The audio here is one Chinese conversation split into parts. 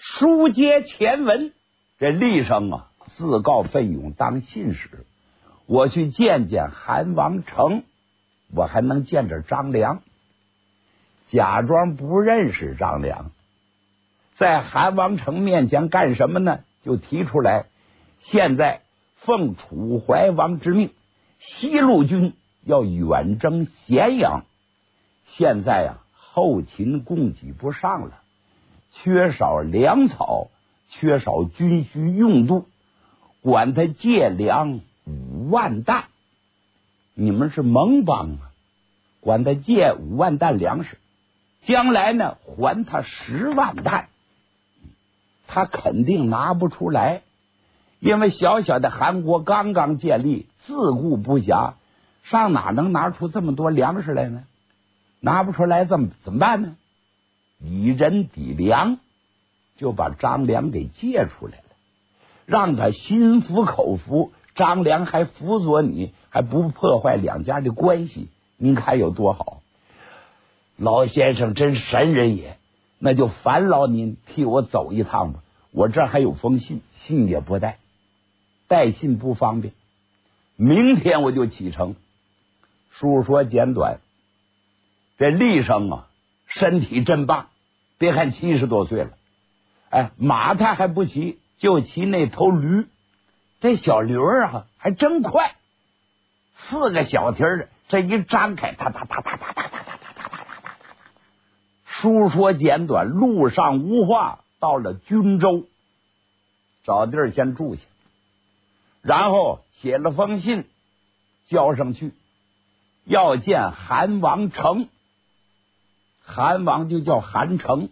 书接前文，这厉声啊自告奋勇当信使，我去见见韩王成，我还能见着张良，假装不认识张良，在韩王成面前干什么呢？就提出来，现在奉楚怀王之命，西路军要远征咸阳，现在啊后勤供给不上了，缺少粮草，缺少军需用度，管他借粮5万担，你们是盟邦啊，管他借5万担粮食，将来呢还他10万担，他肯定拿不出来，因为小小的韩国刚刚建立，自顾不暇，上哪能拿出这么多粮食来呢？拿不出来怎么办呢？以人抵粮，就把张良给借出来了，让他心服口服，张良还辅佐你，还不破坏两家的关系，您看有多好？老先生真神人也，那就烦劳您替我走一趟吧，我这还有封信，信也不带，带信不方便，明天我就启程。书说简短，这厉声啊身体真棒，别看70多岁了，哎，马他还不骑，就骑那头驴，这小驴啊还真快，4个小蹄儿这一张开，哒哒哒哒哒哒哒哒哒哒哒哒。书说简短，路上无话，到了军州，找地儿先住下，然后写了封信交上去，要见韩王成。韩王就叫韩成。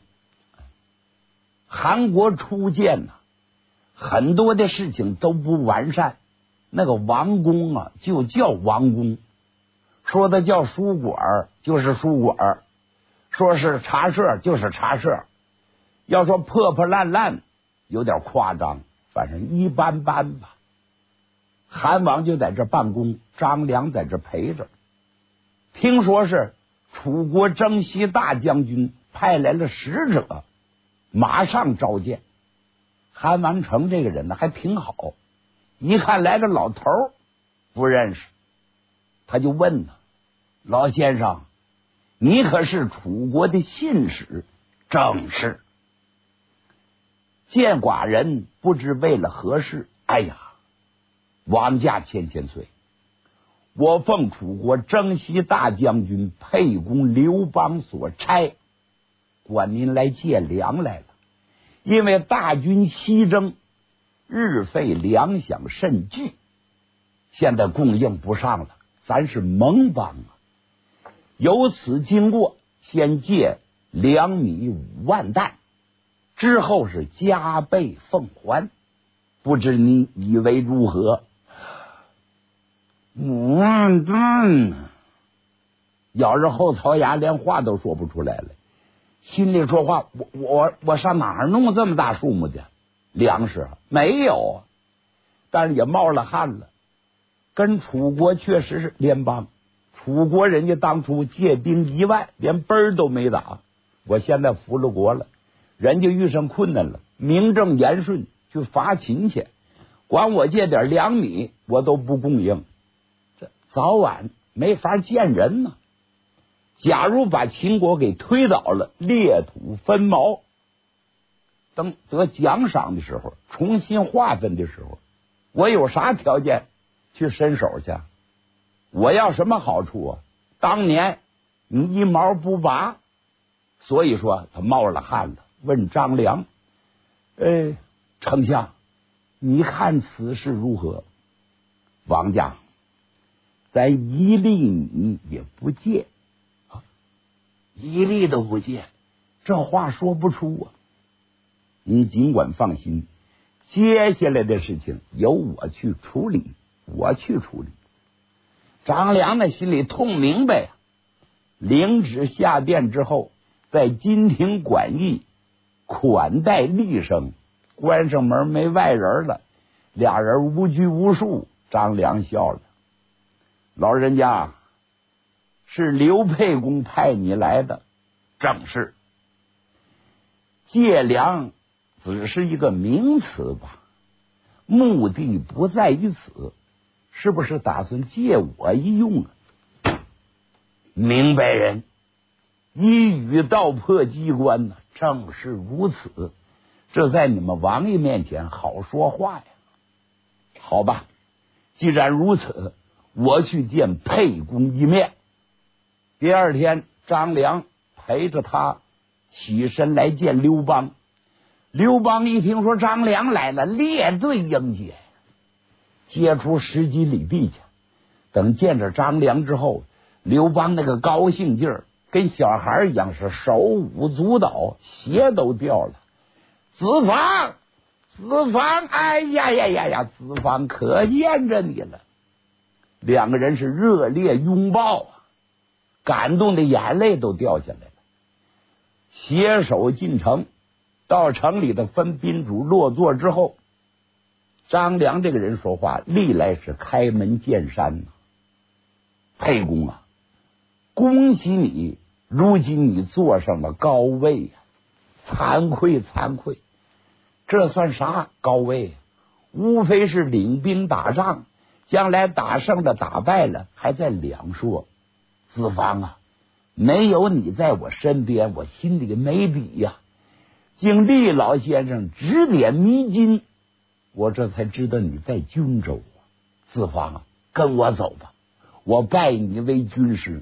韩国初建很多的事情都不完善，那个王宫啊就叫王宫，说的叫书馆就是书馆，说是茶社就是茶社，要说破破烂烂有点夸张，反正一般般吧。韩王就在这办公，张良在这陪着，听说是楚国征西大将军派来了使者，马上召见。韩王成这个人呢还挺好，一看来个老头不认识，他就问呢，老先生，你可是楚国的信使？正是。见寡人不知为了何事？哎呀，王驾千千岁，我奉楚国征西大将军沛公刘邦所差，管您来借粮来了。因为大军西征，日费粮饷甚巨，现在供应不上了，咱是盟邦啊。由此经过，先借粮米5万担，之后是加倍奉还，不知你以为如何？5万担呢，咬着后槽牙，连话都说不出来了。心里说话，我上哪儿弄这么大数目的粮食？没有，但是也冒了汗了。跟楚国确实是联邦，楚国人家当初借兵1万，连奔儿都没打。我现在服了国了，人家遇上困难了，名正言顺去伐秦去，管我借点粮米，我都不供应，这早晚没法见人呢。假如把秦国给推倒了，裂土分毛，等得奖赏的时候，重新划分的时候，我有啥条件去伸手去？我要什么好处啊？当年你一毛不拔，所以说他冒了汗了，问张良，丞相，你看此事如何？王家，咱1粒米也不借，1粒都不借，这话说不出啊。你尽管放心，接下来的事情由我去处理，我去处理。张良呢心里痛明白，领旨下殿之后，在金庭馆驿款待厉声，关上门没外人了，俩人无拘无束。张良笑了，老人家，是刘沛公派你来的？正是。借粮只是一个名词吧，目的不在于此，是不是打算借我一用啊？明白人，一语道破机关呢，正是如此，这在你们王爷面前好说话呀。好吧，既然如此，我去见沛公一面。第二天，张良陪着他起身来见刘邦。刘邦一听说张良来了，列队迎接，接出10几里地去。等见着张良之后，刘邦那个高兴劲儿跟小孩一样，是手舞足蹈，鞋都掉了。子房，子房，哎呀呀呀呀，子房可见着你了。两个人是热烈拥抱啊，感动的眼泪都掉下来了。携手进城，到城里的分宾主落座之后，张良这个人说话历来是开门见山呐。沛公啊，恭喜你，如今你坐上了高位呀，惭愧惭愧。这算啥高位？无非是领兵打仗，将来打胜了打败了还在两说。子房啊，没有你在我身边，我心里没底呀。经厉老先生指点迷津，我这才知道你在军州啊。子房啊，跟我走吧，我拜你为军师。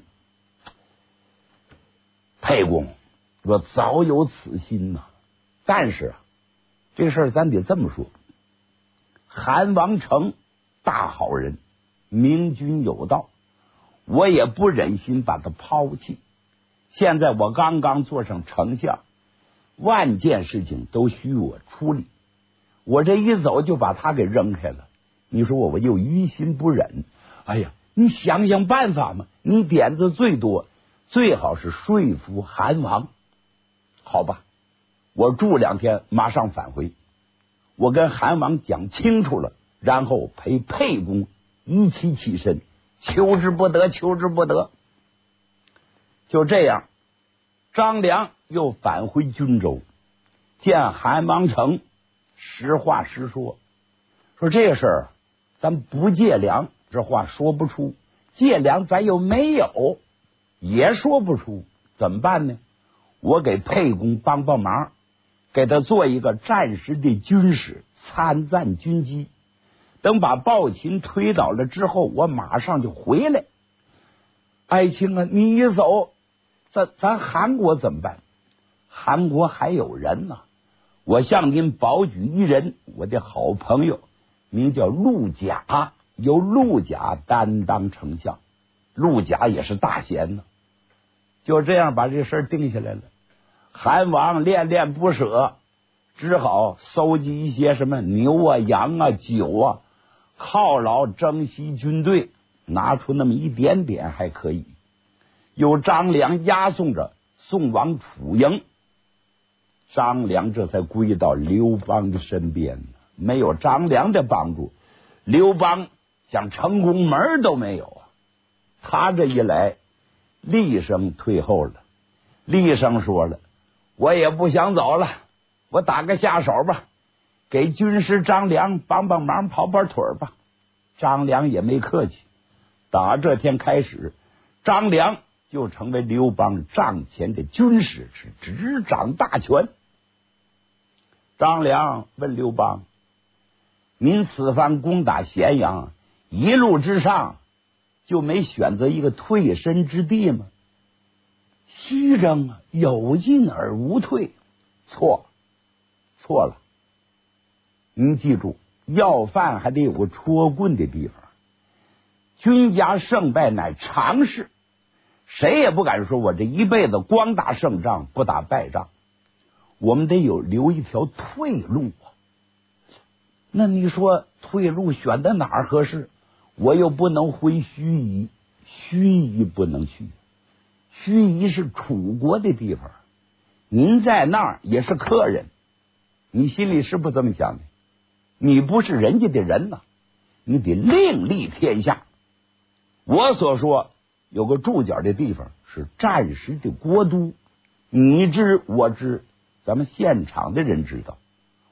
沛公，我早有此心呐，但是啊，这事儿咱得这么说，韩王成大好人，明君有道，我也不忍心把他抛弃。现在我刚刚做上丞相，万件事情都需我处理，我这一走就把他给扔开了，你说我又于心不忍。哎呀，你想想办法嘛，你点子最多，最好是说服韩王。好吧，我住2天，马上返回。我跟韩王讲清楚了，然后陪沛公一起起身，求之不得，求之不得。就这样，张良又返回军州，见韩王成，实话实说，说这事儿咱不借粮，这话说不出；借粮咱又没有，也说不出，怎么办呢？我给沛公帮帮忙，给他做一个战时的军师，参赞军机。等把暴秦推倒了之后，我马上就回来。爱卿啊，你一走，咱韩国怎么办？韩国还有人呢，我向您保举一人，我的好朋友，名叫陆贾，由陆贾担当丞相。陆贾也是大贤呢。就这样把这事儿定下来了。韩王恋恋不舍，只好搜集一些什么牛啊、羊啊、酒啊，犒劳征西军队，拿出那么一点点还可以。由张良押送着送往楚营，张良这才归到刘邦的身边。没有张良的帮助，刘邦想成功门都没有啊。他这一来，厉声退后了。厉声说了，我也不想走了，我打个下手吧，给军师张良帮帮忙，跑跑腿吧。张良也没客气，打这天开始，张良就成为刘邦帐前的军师，是执掌大权。张良问刘邦，您此番攻打咸阳，一路之上就没选择一个退身之地吗？西征啊，有进而无退。错了，您记住，要饭还得有个戳棍的地方。军家胜败乃常事，谁也不敢说我这一辈子光打胜仗不打败仗，我们得留一条退路啊。那你说退路选在哪儿合适？我又不能回盱眙，盱眙不能去，盱眙是楚国的地方，您在那儿也是客人，你心里是不这么想的？你不是人家的人呐，你得另立天下。我所说有个驻脚的地方是战时的国都，你知我知，咱们现场的人知道。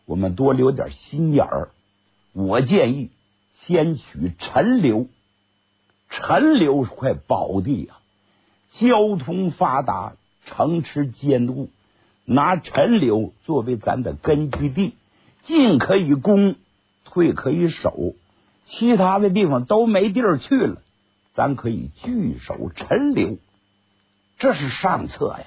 我们多留点心眼儿。我建议先取陈留，陈留是块宝地啊，交通发达，城池坚固，拿陈留作为咱的根据地，进可以攻，退可以守，其他的地方都没地儿去了，咱可以据守陈留，这是上策呀。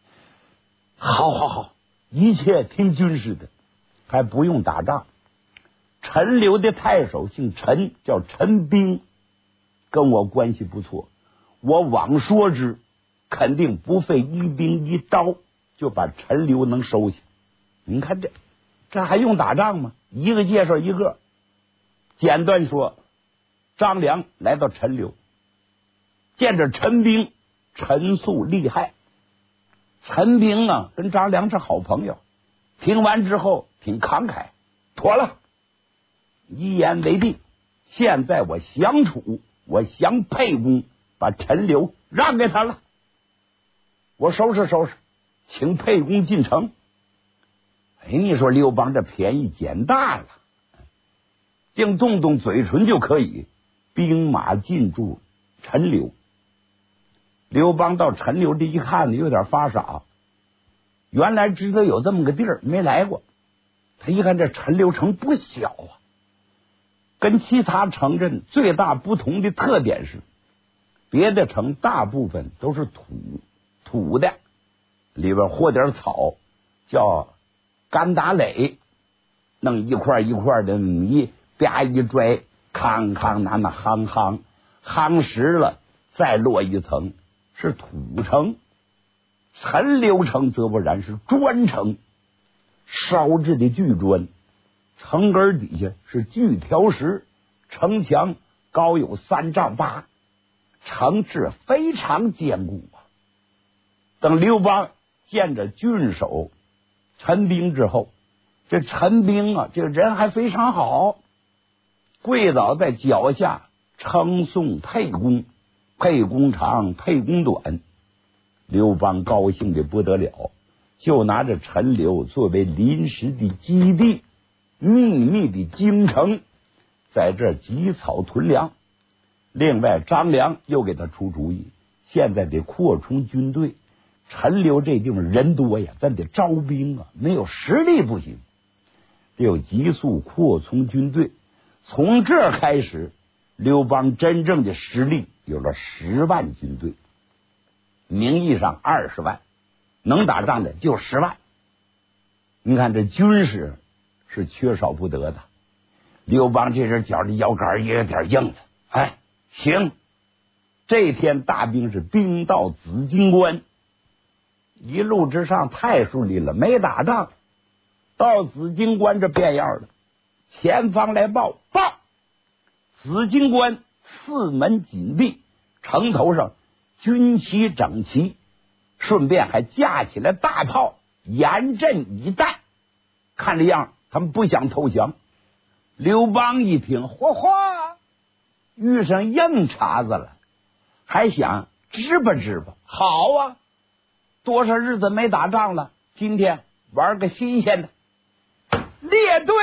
好，一切听军师的，还不用打仗。陈留的太守姓陈，叫陈兵，跟我关系不错，我枉说之，肯定不费一兵一刀就把陈留能收下。你看这还用打仗吗？一个介绍一个。简短说，张良来到陈留，见着陈兵，陈述厉害。陈兵啊，跟张良是好朋友，听完之后挺慷慨，妥了，一言为定。现在我降楚，我降沛公，把陈留让给他了，我收拾收拾，请沛公进城。你说刘邦这便宜捡大了，净动动嘴唇就可以兵马进驻陈留。刘邦到陈留这一看呢，有点发傻，原来知道有这么个地儿，没来过。他一看这陈留城不小啊，跟其他城镇最大不同的特点是，别的城大部分都是土的，里边和点草，叫干打垒，弄一块一块的米，啪一拽，康康那夯实了，再落一层是土城。陈留城则不然，是砖城，烧制的巨砖，城根底下是巨条石，城墙高有3丈8，城质非常坚固啊。等刘邦见着郡守陈兵之后，这陈兵啊，这个人还非常好，跪倒在脚下称颂沛公，沛公长，沛公短。刘邦高兴的不得了，就拿着陈留作为临时的基地，秘密的京城，在这积草屯粮。另外张良又给他出主意，现在得扩充军队，陈留这地方人多呀，咱得招兵啊，没有实力不行，得有急速扩充军队。从这开始，刘邦真正的实力有了10万军队，名义上20万，能打仗的就10万。你看这军事是缺少不得的。刘邦这阵脚的腰杆也有点硬了，行。这天大兵是兵到紫荆关，一路之上太顺利了，没打仗。到紫荆关这变样了，前方来报，紫荆关4门紧闭，城头上军旗整齐，顺便还架起来大炮，严阵以待。看这样他们不想投降。刘邦一听，遇上硬茬子了，还想支吧，好啊，多少日子没打仗了，今天玩个新鲜的，列队，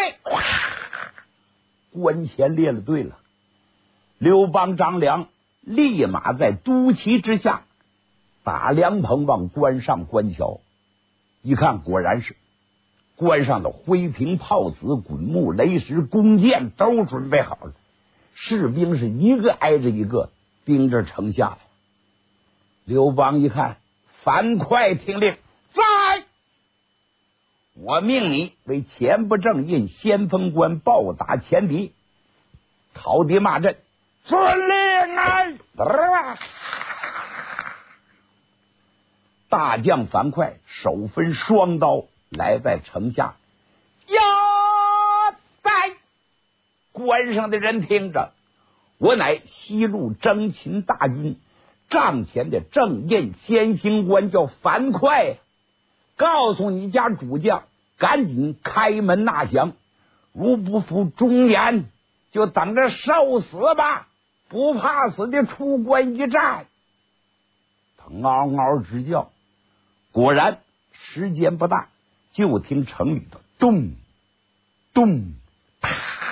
关前列了队了。刘邦张良立马在都旗之下打凉棚往关上观瞧，一看果然是关上的灰瓶炮子、滚木、雷石、弓箭都准备好了，士兵是一个挨着一个盯着城下来。刘邦一看，樊哙听令，在，我命你为前不正印先锋官，暴打前敌，讨敌骂阵。遵令啊！大将樊哙手分双刀，来在城下。呀，在关上的人听着，我乃西路征秦大军帐前的正印先行官，叫樊哙，告诉你家主将，赶紧开门纳降，如不服忠言，就等着受死吧，不怕死的出关一战。他嗷嗷直叫。果然时间不大，就听城里头咚咚，啪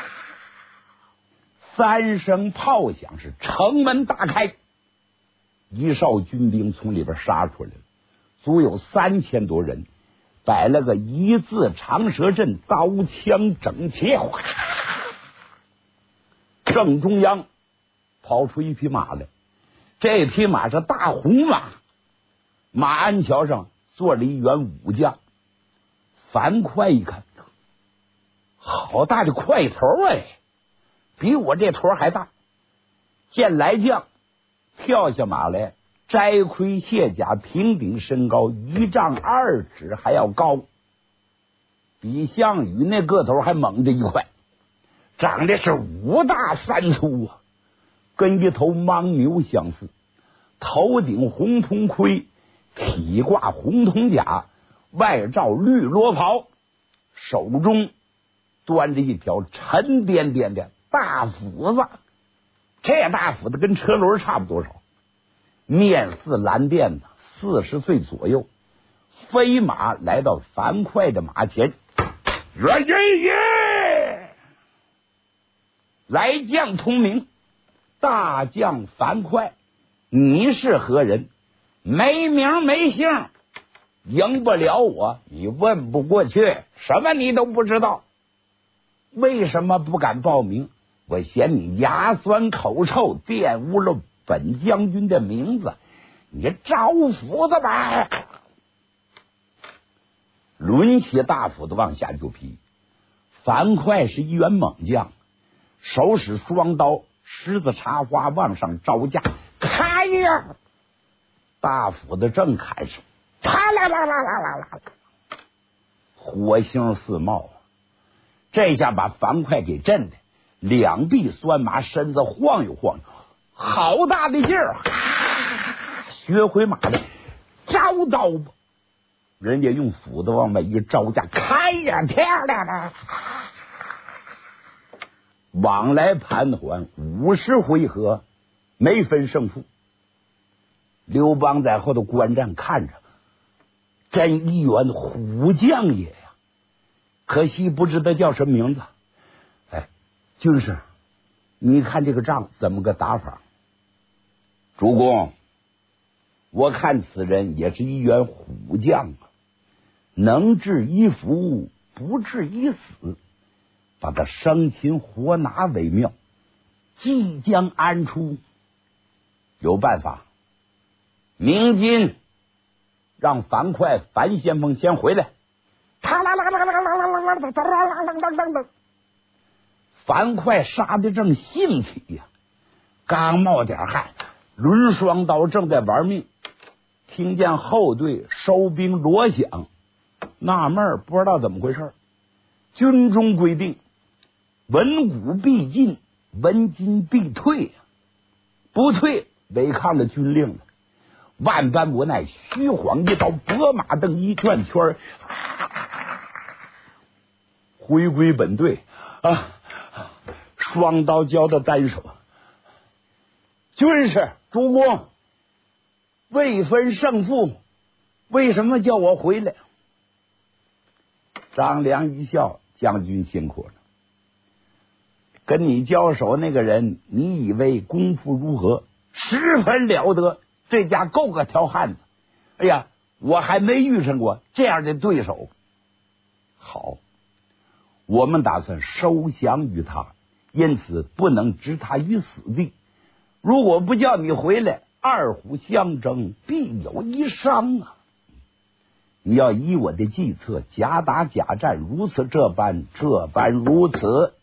，3声炮响，是城门大开，一哨军兵从里边杀出来了，足有3000多人，摆了个一字长蛇阵，刀枪整齐。正中央跑出一匹马来，这匹马是大红马，马鞍桥上坐着一员武将。樊哙一看，好大的块头哎，比我这头还大。见来将，跳下马来，摘盔卸甲，平顶身高1丈2尺还要高，比项羽那个头还猛的一块，长得是5大3粗啊，跟一头牦牛相似。头顶红铜盔，体挂红铜甲，外罩绿罗袍，手中端着一条沉甸甸的大斧子，这大斧子跟车轮差不多少，面似蓝靛子，40岁左右，飞马来到樊哙的马前，来将通名，大将樊哙，你是何人？没名没姓，赢不了我，你问不过去，什么你都不知道，为什么不敢报名？我嫌你牙酸口臭，玷污了本将军的名字，你招斧子吧！抡起大斧子往下就劈。樊哙是一员猛将，手使双刀，狮子插花往上招架，开呀！大斧子正砍上，啪啦啦啦啦啦啦，火星四冒，这下把樊哙给震的两臂酸麻，身子晃悠晃悠，好大的劲儿！学回马来，招刀吧！人家用斧子往外一招架，开呀！跳啦！往来盘桓50回合，没分胜负。刘邦在后头观战看着，真一员虎将也呀！可惜不知道叫什么名字。哎，军师，你看这个仗怎么个打法？主公，我看此人也是一员虎将啊，能治一夫，不治一死，把他生擒活拿为妙。即将安出，有办法。明今让樊哙樊先锋先回来。樊哙杀的正兴起呀，刚冒点汗，抡双刀正在玩命，听见后队收兵锣响，纳闷不知道怎么回事。军中规定，文武必进，文金必退，不退违抗了军令了。万般无奈，虚晃一刀，拨马蹬一转圈，回归本队啊！双刀交到单手。军师，主公，未分胜负，为什么叫我回来？张良一笑，将军辛苦了。跟你交手那个人，你以为功夫如何？十分了得，这家够个条汉子。哎呀，我还没遇上过这样的对手。好，我们打算收降于他，因此不能置他于死地。如果不叫你回来，二虎相争，必有一伤啊！你要依我的计策，假打假战，如此这般如此，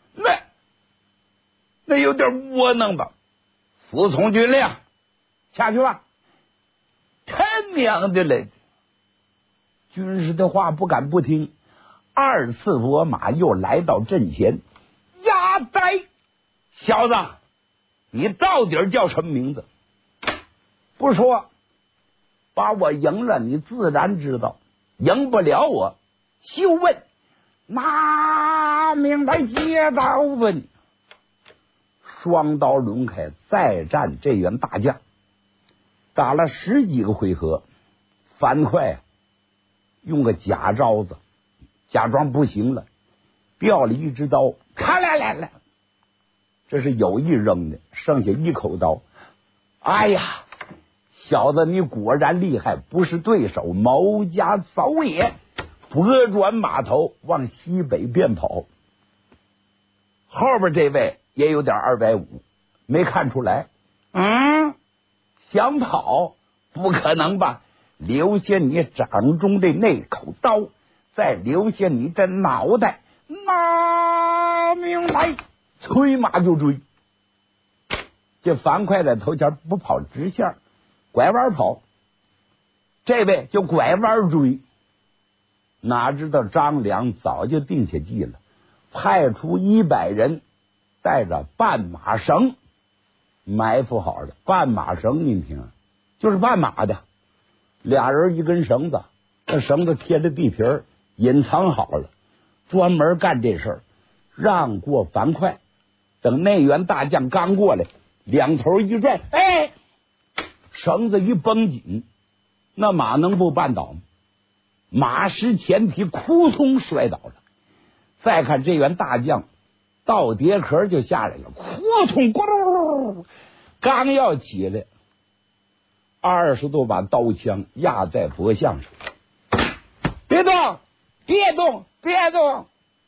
那有点窝囊吧？服从军令，下去吧。他娘的嘞！军师的话不敢不听，二次拨马又来到阵前。呀呆，小子，你到底叫什么名字？不说，把我赢了，你自然知道；赢不了我，休问。拿命来接刀问。双刀抡开，再战这员大将，打了10几个回合，樊哙用个假招子，假装不行了， 掉了一只刀，咔来，这是有意扔的，剩下一口刀。哎呀，小子，你果然厉害，不是对手，某家走也！拨转马头往西北边跑。后边这位也有点250，没看出来。想跑不可能吧？留下你掌中的那口刀，再留下你的脑袋，拿命来！催马就追。这樊哙在头前不跑直线，拐弯跑，这位就拐弯追。哪知道张良早就定下计了，派出100人，带着绊马绳埋伏好了。绊马绳您听，就是绊马的，俩人一根绳子，这绳子贴着地皮儿，隐藏好了，专门干这事儿，让过樊哙。等内员大将刚过来，两头一拽，哎，绳子一绷紧，那马能不绊倒吗？马失前蹄，扑通摔倒了。再看这员大将倒跌壳就下来了，扑通咕噜，刚要起来，20多把刀枪压在脖项上。别动，别动，别动！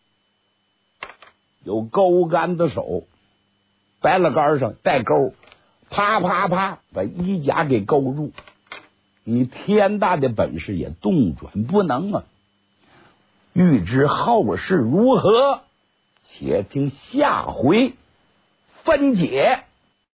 有钩竿的手，白了杆上带钩，啪啪啪把衣甲给勾住。你天大的本事也动转不能啊！欲知后事如何，且听下回分解。